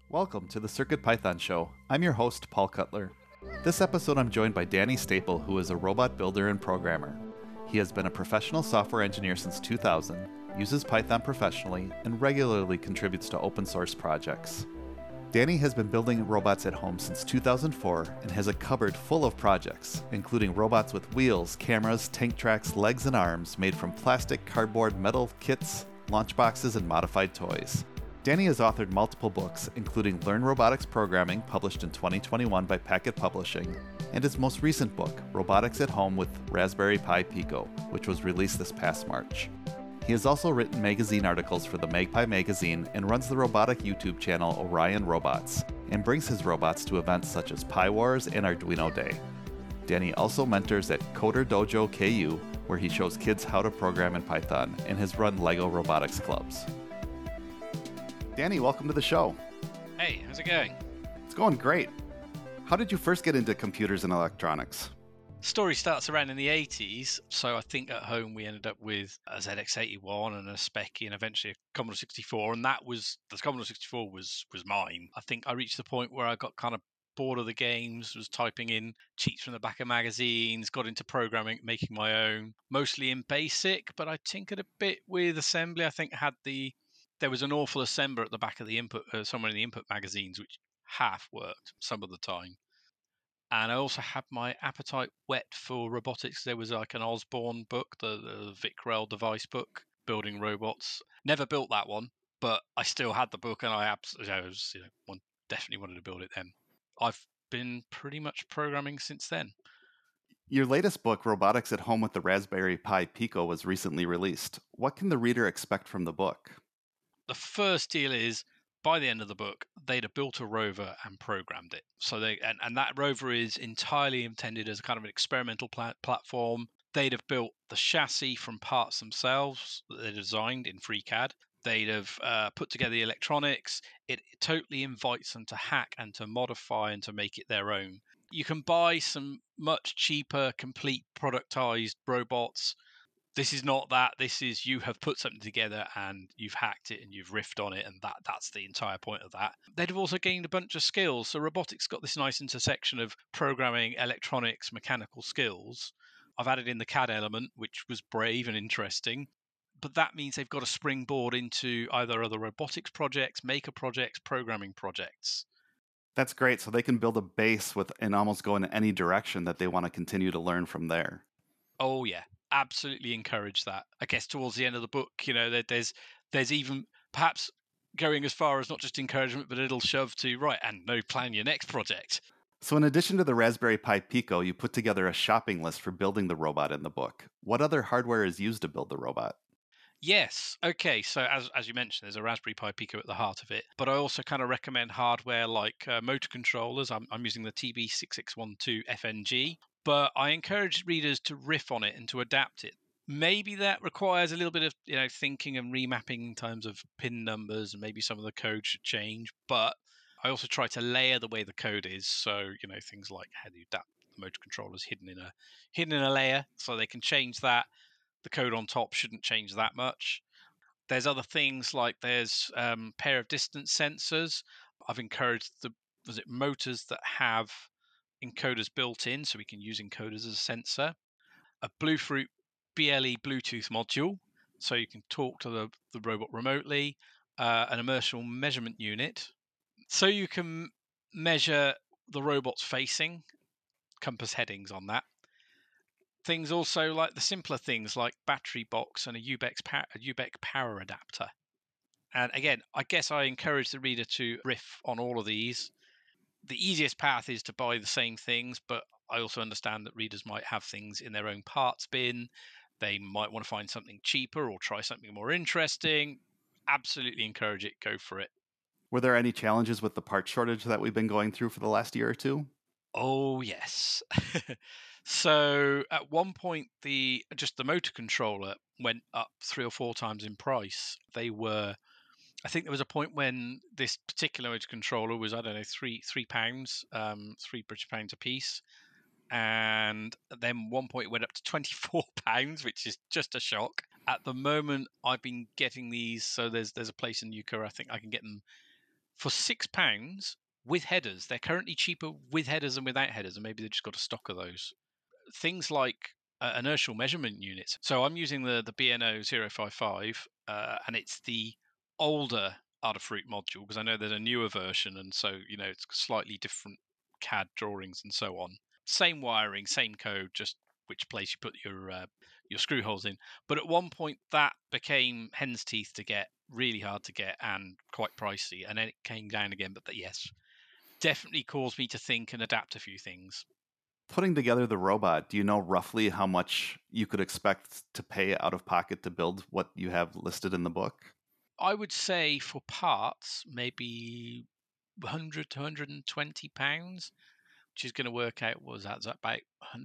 Welcome to the CircuitPython Show. I'm your host, Paul Cutler. This episode I'm joined by Danny Staple, who is a robot builder and programmer. He has been a professional software engineer since 2000, uses Python professionally, and regularly contributes to open source projects. Danny has been building robots at home since 2004 and has a cupboard full of projects, including robots with wheels, cameras, tank tracks, legs, and arms made from plastic, cardboard, metal, kits, launch boxes, and modified toys. Danny has authored multiple books, including Learn Robotics Programming, published in 2021 by Packet Publishing, and his most recent book, Robotics at Home with Raspberry Pi Pico, which was released this past March. He has also written magazine articles for the Magpie magazine and runs the robotic YouTube channel Orion Robots, and brings his robots to events such as Pi Wars and Arduino Day. Danny also mentors at Coder Dojo KU, where he shows kids how to program in Python, and has run LEGO robotics clubs. Danny, welcome to the show. Hey, how's it going? It's going great. How did you first get into computers and electronics? Story starts around in the 80s, so I think at home we ended up with a ZX81 and a Speccy and eventually a Commodore 64, and the Commodore 64 was mine. I think I reached the point where I got kind of bored of the games, was typing in cheats from the back of magazines, got into programming, making my own, mostly in BASIC, but I tinkered a bit with assembly. I think there was an awful assembler at the back of the input, somewhere in the input magazines, which half worked some of the time. And I also had my appetite whet for robotics. There was like an Osborne book, the VicRel device book, building robots. Never built that one, but I still had the book, and I definitely wanted to build it then. I've been pretty much programming since then. Your latest book, Robotics at Home with the Raspberry Pi Pico, was recently released. What can the reader expect from the book? The first deal is, by the end of the book, they'd have built a rover and programmed it. So and that rover is entirely intended as a kind of an experimental platform. They'd have built the chassis from parts themselves that they designed in FreeCAD. They'd have put together the electronics. It totally invites them to hack and to modify and to make it their own. You can buy some much cheaper, complete productized robots. This is not that. This is, you have put something together and you've hacked it and you've riffed on it, and that's the entire point of that. They'd have also gained a bunch of skills. So robotics got this nice intersection of programming, electronics, mechanical skills. I've added in the CAD element, which was brave and interesting. But that means they've got a springboard into either other robotics projects, maker projects, programming projects. That's great. So they can build a base and almost go in any direction that they want to continue to learn from there. Oh, yeah. Absolutely encourage that. I guess towards the end of the book, there's even perhaps going as far as not just encouragement, but a little shove to, right, and no, plan your next project. So in addition to the Raspberry Pi Pico, you put together a shopping list for building the robot in the book. What other hardware is used to build the robot? Yes. Okay. So as you mentioned, there's a Raspberry Pi Pico at the heart of it, but I also kind of recommend hardware like motor controllers. I'm using the TB6612 FNG, but I encourage readers to riff on it and to adapt it. Maybe that requires a little bit of thinking and remapping in terms of pin numbers, and maybe some of the code should change. But I also try to layer the way the code is, so things like how do you adapt the motor controllers hidden in a layer, so they can change that. The code on top shouldn't change that much. There's other things like there's pair of distance sensors. I've encouraged motors that have encoders built in, so we can use encoders as a sensor. A Bluefruit BLE Bluetooth module, so you can talk to the robot remotely. An inertial measurement unit, so you can measure the robot's facing, compass headings on that. Things also like the simpler things like battery box and a UBEC power adapter. And again, I guess I encourage the reader to riff on all of these. The easiest path is to buy the same things, but I also understand that readers might have things in their own parts bin. They might want to find something cheaper or try something more interesting. Absolutely encourage it. Go for it. Were there any challenges with the part shortage that we've been going through for the last year or two? Oh, yes. So at one point, just the motor controller went up 3 or 4 times in price. I think there was a point when this particular motor controller was, I don't know, £3, £3 a piece. And then one point it went up to £24, which is just a shock. At the moment, I've been getting these. So there's a place in UK, I think I can get them for £6 with headers. They're currently cheaper with headers than without headers, and maybe they've just got a stock of those. Things like inertial measurement units. So I'm using the BNO 055, and it's the older Adafruit module, because I know there's a newer version, and so it's slightly different CAD drawings and so on. Same wiring, same code, just which place you put your screw holes in. But at one point that became hen's teeth to get, really hard to get, and quite pricey, and then it came down again. But yes, definitely caused me to think and adapt a few things. Putting together the robot, do you know roughly how much you could expect to pay out of pocket to build what you have listed in the book? I would say for parts, maybe £100 to £120, which is going to work out, what was that? Is that about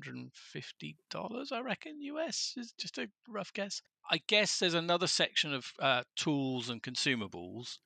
$150, I reckon, US, is just a rough guess. I guess there's another section of tools and consumables.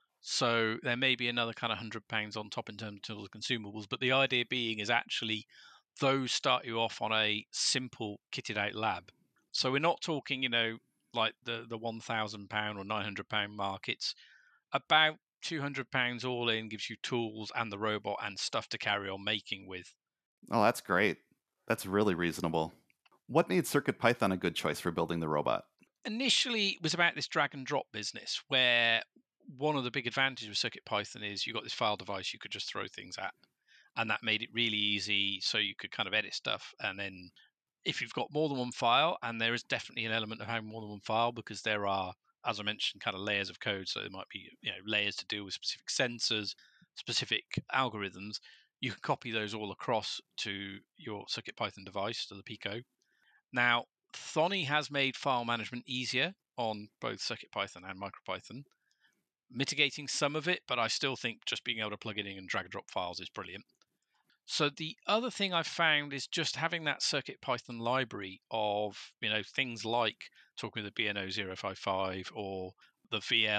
So there may be another kind of £100 on top in terms of tools and consumables. But the idea being is actually those start you off on a simple kitted out lab. So we're not talking, like the £1,000 or £900 mark. It's about £200 all in, gives you tools and the robot and stuff to carry on making with. Oh, that's great. That's really reasonable. What made CircuitPython a good choice for building the robot? Initially, it was about this drag and drop business, where one of the big advantages with CircuitPython is you've got this file device you could just throw things at, and that made it really easy, so you could kind of edit stuff. And then if you've got more than one file, and there is definitely an element of having more than one file, because there are, as I mentioned, kind of layers of code, so there might be layers to deal with specific sensors, specific algorithms. You can copy those all across to your CircuitPython device, to the Pico. Now, Thonny has made file management easier on both CircuitPython and MicroPython, mitigating some of it, but I still think just being able to plug it in and drag and drop files is brilliant. So the other thing I've found is just having that CircuitPython library of things like talking with the BNO 055 or the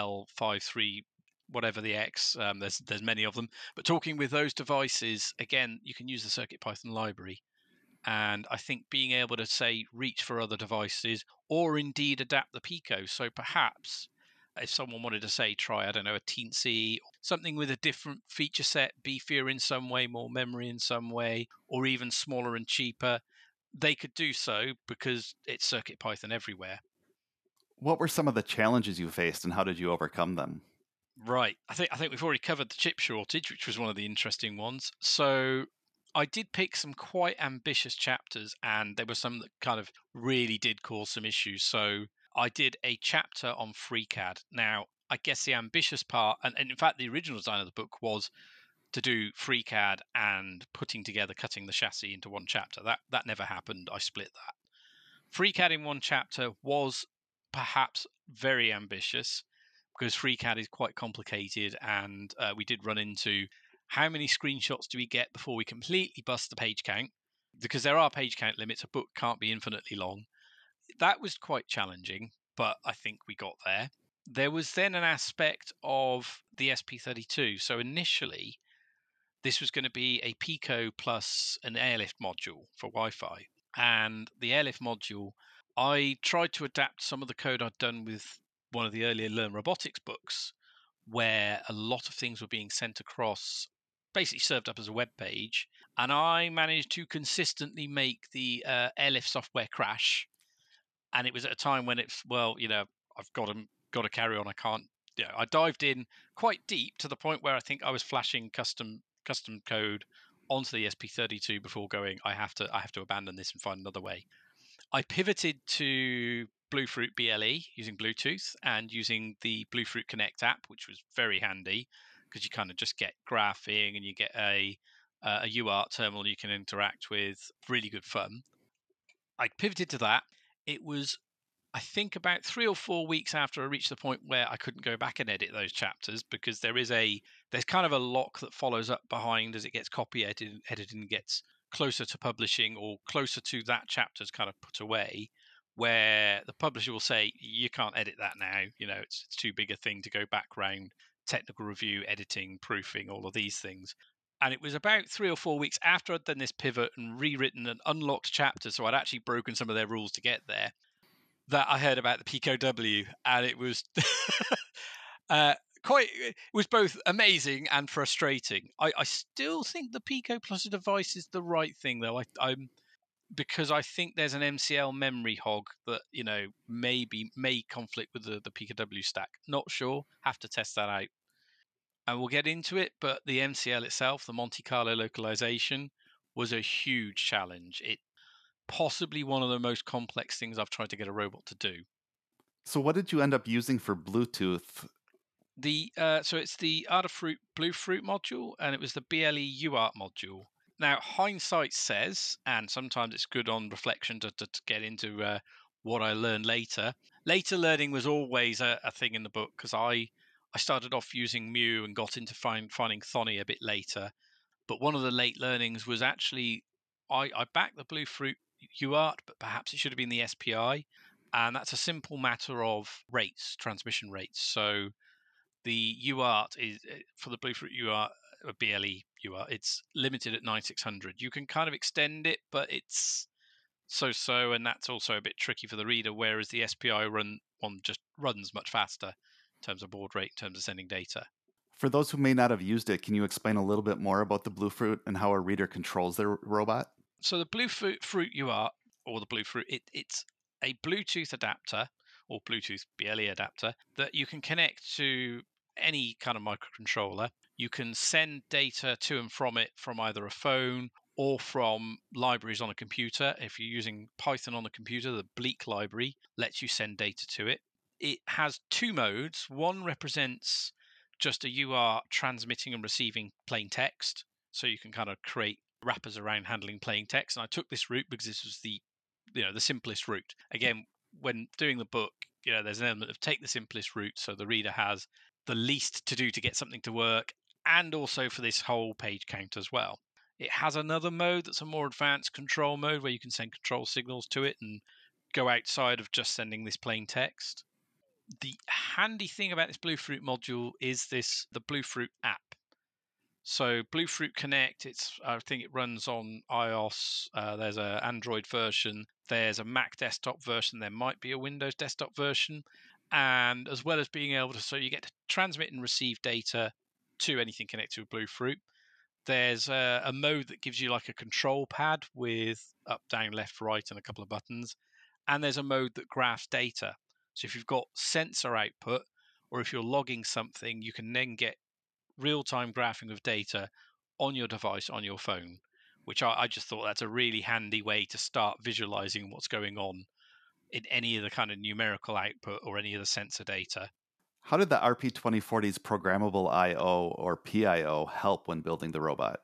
VL53, whatever the X. There's many of them, but talking with those devices again, you can use the CircuitPython library. And I think being able to, say, reach for other devices or indeed adapt the Pico. So perhaps if someone wanted to, say, try, I don't know, a Teensy, something with a different feature set, beefier in some way, more memory in some way, or even smaller and cheaper, they could do so because it's CircuitPython everywhere. What were some of the challenges you faced and how did you overcome them? Right. I think we've already covered the chip shortage, which was one of the interesting ones. So I did pick some quite ambitious chapters, and there were some that kind of really did cause some issues. So I did a chapter on FreeCAD. Now, I guess the ambitious part, and in fact, the original design of the book was to do FreeCAD and cutting the chassis into one chapter. That never happened. I split that. FreeCAD in one chapter was perhaps very ambitious, because FreeCAD is quite complicated, and we did run into how many screenshots do we get before we completely bust the page count, because there are page count limits. A book can't be infinitely long. That was quite challenging, but I think we got there. There was then an aspect of the SP32. So initially, this was going to be a Pico plus an airlift module for Wi-Fi. And the airlift module, I tried to adapt some of the code I'd done with one of the earlier Learn Robotics books, where a lot of things were being sent across, basically served up as a web page. And I managed to consistently make the airlift software crash. And it was at a time when I've got to carry on. I can't. I dived in quite deep to the point where I think I was flashing custom code onto the SP32 before going, I have to abandon this and find another way. I pivoted to Bluefruit BLE using Bluetooth and using the Bluefruit Connect app, which was very handy because you kind of just get graphing and you get a UART terminal you can interact with. Really good fun. I pivoted to that. It was, I think, about 3 or 4 weeks after I reached the point where I couldn't go back and edit those chapters, because there's kind of a lock that follows up behind as it gets copy edited and gets closer to publishing or closer to that chapter's kind of put away, where the publisher will say, you can't edit that now. It's too big a thing to go back round technical review, editing, proofing, all of these things. And it was about 3 or 4 weeks after I'd done this pivot and rewritten an unlocked chapter, so I'd actually broken some of their rules to get there, that I heard about the Pico W, and it was It was both amazing and frustrating. I still think the Pico plus a device is the right thing, though. I'm because I think there's an MCL memory hog that may conflict with the PKW stack. Not sure. Have to test that out. And we'll get into it, but the MCL itself, the Monte Carlo localization, was a huge challenge. It possibly one of the most complex things I've tried to get a robot to do. So what did you end up using for Bluetooth? So it's the Adafruit Bluefruit module, and it was the BLE UART module. Now, hindsight says, and sometimes it's good on reflection to get into what I learned later. Later learning was always a thing in the book because I started off using Mew and got into finding Thonny a bit later. But one of the late learnings was actually I backed the Bluefruit UART, but perhaps it should have been the SPI. And that's a simple matter of rates, transmission rates. So the UART is for the Bluefruit UART, BLE UART, it's limited at 9600. You can kind of extend it, but it's so, and that's also a bit tricky for the reader. Whereas the SPI one just runs much faster in terms of baud rate, in terms of sending data. For those who may not have used it, can you explain a little bit more about the Bluefruit and how a reader controls their robot? So the Bluefruit UART, or the Bluefruit, it's a Bluetooth adapter or Bluetooth BLE adapter that you can connect to any kind of microcontroller. You can send data to and from it from either a phone or from libraries on a computer. If you're using Python on a computer, the Bleak library lets you send data to it. It has two modes. One represents just a UART transmitting and receiving plain text. So you can kind of create wrappers around handling plain text. And I took this route because this was the simplest route. Again, when doing the book, there's an element of take the simplest route so the reader has the least to do to get something to work, and also for this whole page count as well. It has another mode that's a more advanced control mode where you can send control signals to it and go outside of just sending this plain text. The handy thing about this Bluefruit module is the Bluefruit app. So Bluefruit Connect, I think it runs on iOS. There's an Android version. There's a Mac desktop version. There might be a Windows desktop version. And as well as being able to, so you get to transmit and receive data to anything connected with Bluefruit. There's a mode that gives you like a control pad with up, down, left, right, and a couple of buttons. And there's a mode that graphs data. So if you've got sensor output, or if you're logging something, you can then get real-time graphing of data on your device, on your phone, which I just thought that's a really handy way to start visualizing what's going on in any of the kind of numerical output or any of the sensor data. How did the RP2040's programmable I/O or PIO help when building the robot?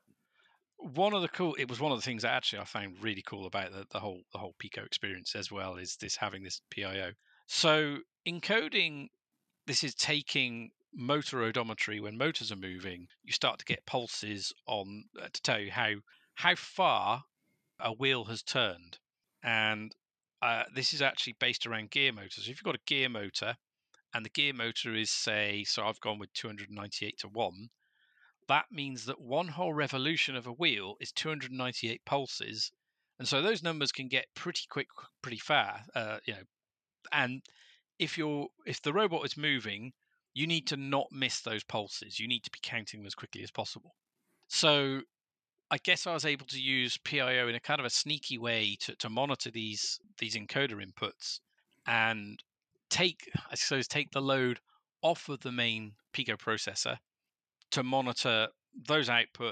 It was one of the things that actually I found really cool about the whole Pico experience as well, is this having this PIO. So encoding, this is taking motor odometry. When motors are moving, you start to get pulses on to tell you how far a wheel has turned, and this is actually based around gear motors. If you've got a gear motor and the gear motor is, say, so I've gone with 298 to 1, that means that one whole revolution of a wheel is 298 pulses, and so those numbers can get pretty quick, pretty fast. And if the robot is moving, you need to not miss those pulses. You need to be counting them as quickly as possible. So I guess I was able to use PIO in a kind of a sneaky way to monitor these encoder inputs and take the load off of the main Pico processor to monitor those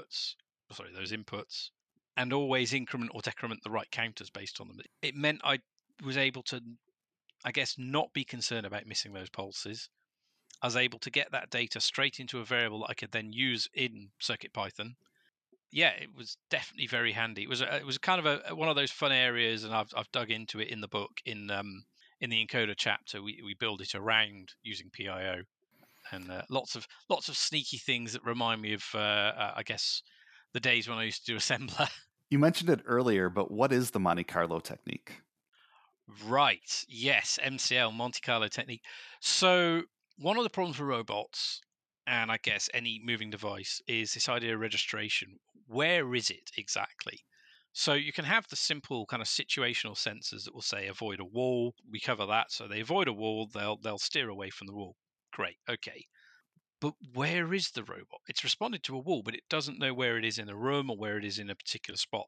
inputs, and always increment or decrement the right counters based on them. It meant I was able to, I guess, not be concerned about missing those pulses. I was able to get that data straight into a variable that I could then use in CircuitPython. Yeah, it was definitely very handy. It was kind of one of those fun areas, and I've dug into it in the book in the encoder chapter. We build it around using PIO, and lots of sneaky things that remind me of I guess the days when I used to do assembler. You mentioned it earlier, but what is the Monte Carlo technique? Right. Yes, MCL, Monte Carlo technique. So one of the problems with robots, and I guess any moving device, is this idea of registration. Where is it exactly? So you can have the simple kind of situational sensors that will say avoid a wall. We cover that. So they avoid a wall, they'll steer away from the wall. Great. Okay. But where is the robot? It's responded to a wall, but it doesn't know where it is in a room or where it is in a particular spot.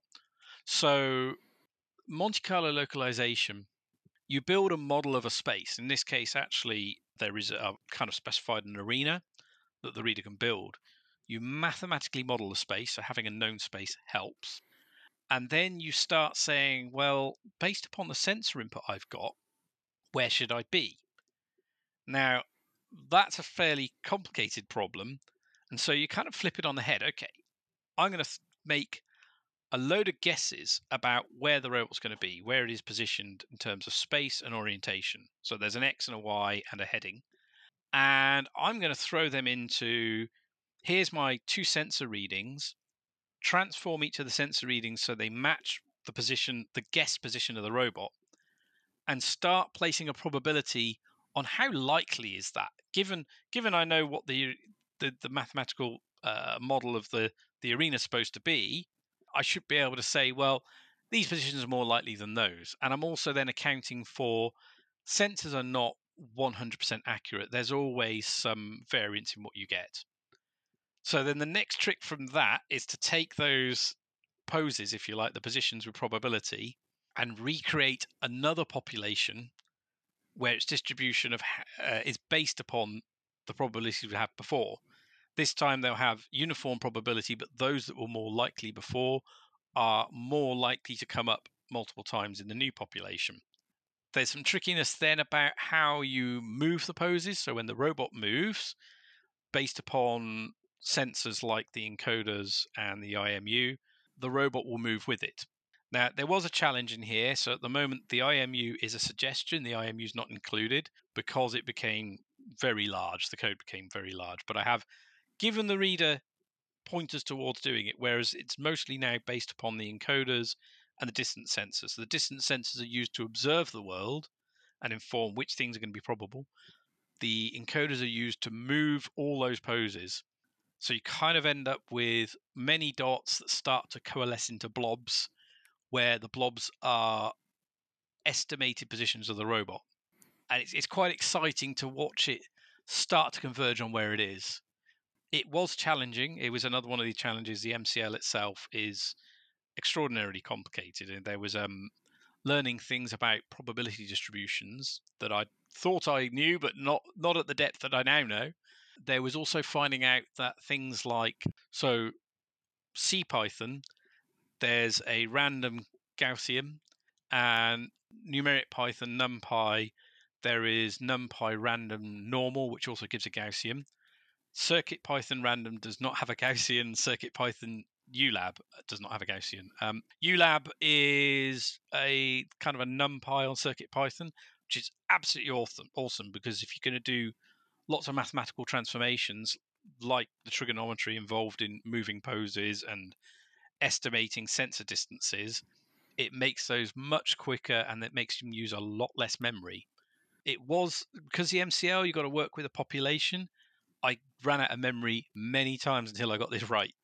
So Monte Carlo localization, you build a model of a space. In this case, actually, there is a kind of specified an arena that the reader can build. You mathematically model the space, so having a known space helps. And then you start saying, well, based upon the sensor input I've got, where should I be? Now, that's a fairly complicated problem. And so you kind of flip it on the head. Okay, I'm going to make a load of guesses about where the robot's going to be, where it is positioned in terms of space and orientation. So there's an X and a Y and a heading. And I'm going to throw them into, here's my 2 sensor readings, transform each of the sensor readings so they match the position, the guess position of the robot, and start placing a probability on how likely is that, given I know what the mathematical model of the arena is supposed to be. I should be able to say, well, these positions are more likely than those. And I'm also then accounting for sensors are not 100% accurate. There's always some variance in what you get. So then the next trick from that is to take those poses, if you like, the positions with probability, and recreate another population where its distribution of is based upon the probabilities we had before. This time they'll have uniform probability, but those that were more likely before are more likely to come up multiple times in the new population. There's some trickiness then about how you move the poses. So when the robot moves, based upon sensors like the encoders and the IMU, the robot will move with it. Now, there was a challenge in here. So at the moment, the IMU is a suggestion. The IMU is not included because it became very large. The code became very large. But I have given the reader pointers towards doing it, whereas it's mostly now based upon the encoders and the distance sensors. So the distance sensors are used to observe the world and inform which things are going to be probable. The encoders are used to move all those poses. So you kind of end up with many dots that start to coalesce into blobs, where the blobs are estimated positions of the robot. And it's quite exciting to watch it start to converge on where it is. It was challenging. It was another one of the challenges. The MCL itself is extraordinarily complicated, and there was learning things about probability distributions that I thought I knew, but not at the depth that I now know. There was also finding out that things like, so CPython, there's a random Gaussian, and numeric Python, NumPy, there is NumPy random normal, which also gives a Gaussian. Circuit Python random does not have a Gaussian. Circuit Python ULab does not have a Gaussian. ULab is a kind of a NumPy on Circuit Python, which is absolutely awesome because if you're going to do lots of mathematical transformations, like the trigonometry involved in moving poses and estimating sensor distances, it makes those much quicker and it makes them use a lot less memory. It was because the MCL, you've got to work with a population. I ran out of memory many times until I got this right.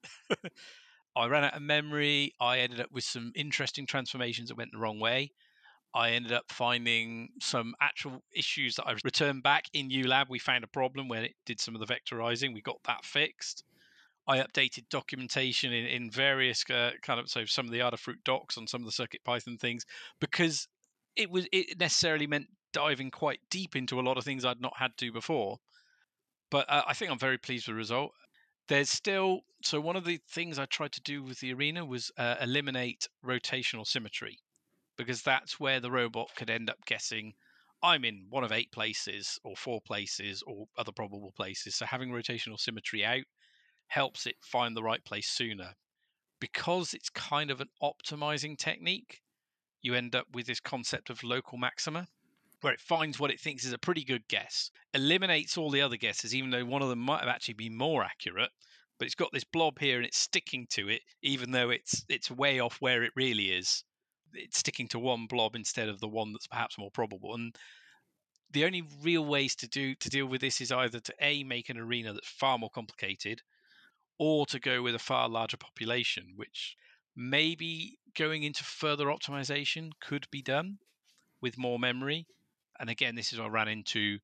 I ran out of memory. I ended up with some interesting transformations that went the wrong way. I ended up finding some actual issues that I returned back in ULab. We found a problem when it did some of the vectorizing. We got that fixed. I updated documentation in various so some of the Adafruit docs on some of the CircuitPython things because it necessarily meant diving quite deep into a lot of things I'd not had to before. But I think I'm very pleased with the result. There's still, so one of the things I tried to do with the arena was eliminate rotational symmetry, because that's where the robot could end up guessing I'm in one of 8 places or 4 places or other probable places. So having rotational symmetry out helps it find the right place sooner. Because it's kind of an optimizing technique, you end up with this concept of local maxima, where it finds what it thinks is a pretty good guess, eliminates all the other guesses, even though one of them might have actually been more accurate. But it's got this blob here and it's sticking to it, even though it's way off where it really is. It's sticking to one blob instead of the one that's perhaps more probable. And the only real ways to deal with this is either to make an arena that's far more complicated, or to go with a far larger population, which maybe going into further optimization could be done with more memory. And again, this is what I ran into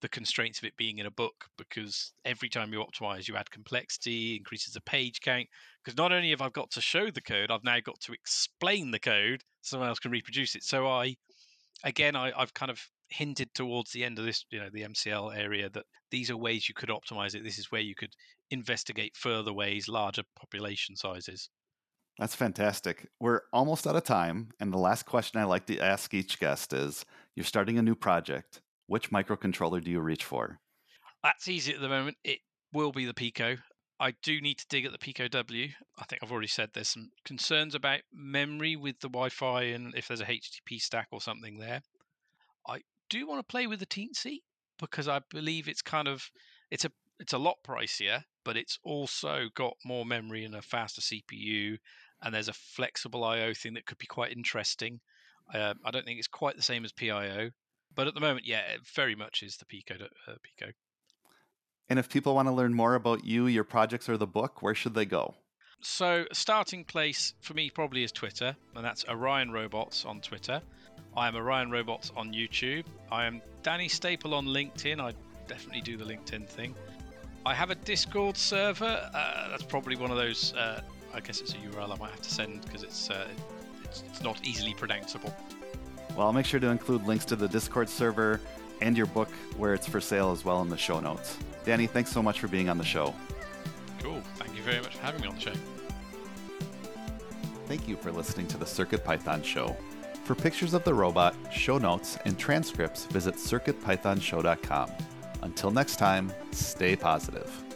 the constraints of it being in a book, because every time you optimize, you add complexity, increases the page count. Because not only have I got to show the code, I've now got to explain the code so someone else can reproduce it. So I've kind of hinted towards the end of this, the MCL area, that these are ways you could optimize it. This is where you could investigate further ways, larger population sizes. That's fantastic. We're almost out of time, and the last question I like to ask each guest is, you're starting a new project. Which microcontroller do you reach for? That's easy at the moment. It will be the Pico. I do need to dig at the Pico W. I think I've already said there's some concerns about memory with the Wi-Fi and if there's a HTTP stack or something there. I do want to play with the Teensy because I believe it's a lot pricier, but it's also got more memory and a faster CPU, and there's a flexible I/O thing that could be quite interesting. I don't think it's quite the same as PIO, but at the moment, yeah, it very much is the Pico. And if people want to learn more about you, your projects, or the book, where should they go? So, a starting place for me probably is Twitter, and that's Orion Robots on Twitter. I am Orion Robots on YouTube. I am Danny Staple on LinkedIn. I definitely do the LinkedIn thing. I have a Discord server. That's probably one of those. I guess it's a URL I might have to send because it's not easily pronounceable. Well, I'll make sure to include links to the Discord server and your book where it's for sale as well in the show notes. Danny, thanks so much for being on the show. Cool. Thank you very much for having me on the show. Thank you for listening to the CircuitPython Show. For pictures of the robot, show notes, and transcripts, visit circuitpythonshow.com. Until next time, stay positive.